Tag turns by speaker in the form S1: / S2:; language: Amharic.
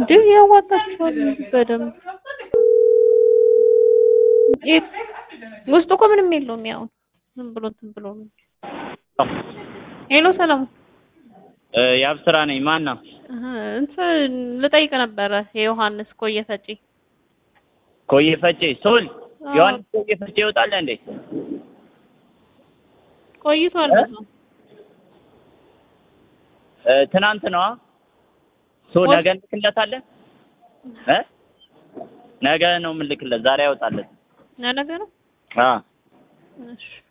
S1: እንዴ ያዋጣችኋል በደንብ ውስጡ እኮ ምንም የለውም። ያው ዝም ብሎ ነው። ሄሎ ሰላም
S2: የአብስራ ነኝ። ማን ነው?
S1: እንትን ልጠይቅ ነበረ። የዮሐንስ ቆየፈጪ
S2: ቆየፈጪ ሶል ዮሐንስ ቆየፈጪ ይወጣል እንዴ?
S1: ቆይቷል በጣም
S2: ትናንት ነው። ሶ ነገ እንልክለታለን። ነገ ነው የምልክለት። ዛሬ ያወጣለት
S1: ነገ ነው።
S2: አዎ
S1: እሺ